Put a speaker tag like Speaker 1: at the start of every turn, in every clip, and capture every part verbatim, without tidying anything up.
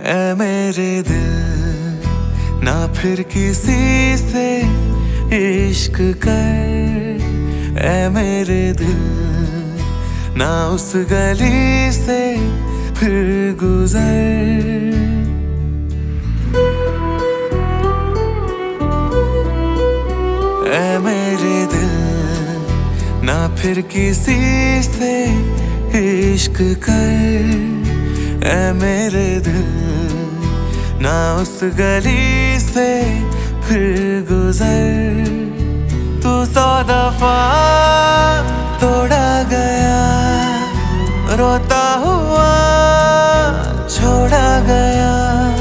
Speaker 1: ऐ मेरे दिल ना फिर किसी से इश्क कर। ऐ मेरे दिल ना उस गली से फिर गुजर। ऐ मेरे दिल ना फिर किसी से इश्क कर। ऐ मेरे दिल ना उस गली से फिर गुजर। तू सौ दफा तोड़ा गया, रोता हुआ छोड़ा गया,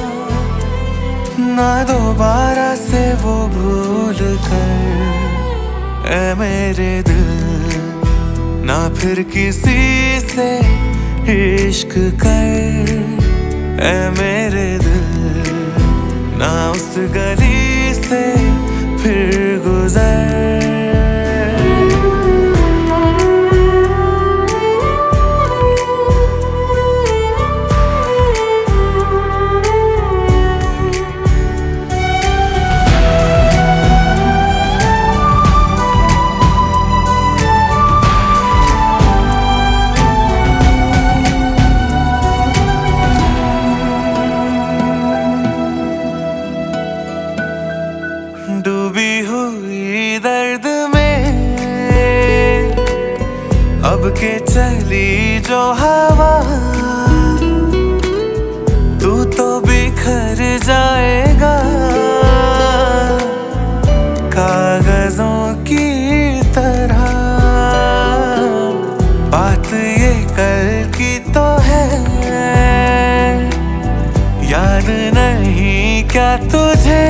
Speaker 1: ना दोबारा से वो भूल कर। ऐ मेरे दिल ना फिर किसी से इश्क कर। ऐ मेरे दिल ना उस गली से फिर गुजर। डूबी हुई दर्द में अब के चली जो हवा, तू तो बिखर जाएगा कागजों की तरह। बात ये कल की तो है, याद नहीं क्या तुझे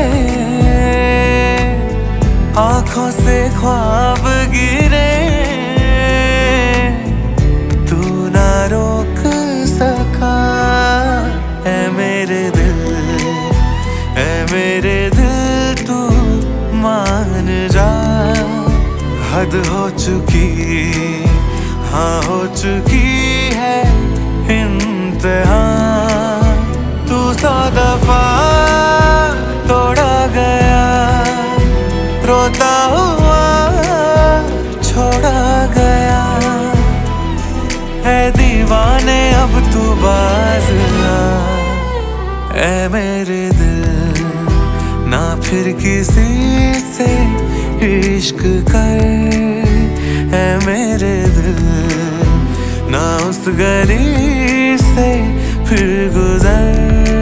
Speaker 1: आंखों से ख्वाब गिरे तू ना रोक सका। ऐ मेरे दिल, ऐ मेरे दिल तू मान जा। हद हो चुकी, हाँ हो चुकी है इंतहा। तू सौ दफा तोड़ा गया, रोता हुआ छोड़ा गया। है दीवाने अब तू बाज आ। ऐ मेरे दिल ना फिर किसी से इश्क कर। ऐ मेरे दिल ना उस गली से फिर गुजर।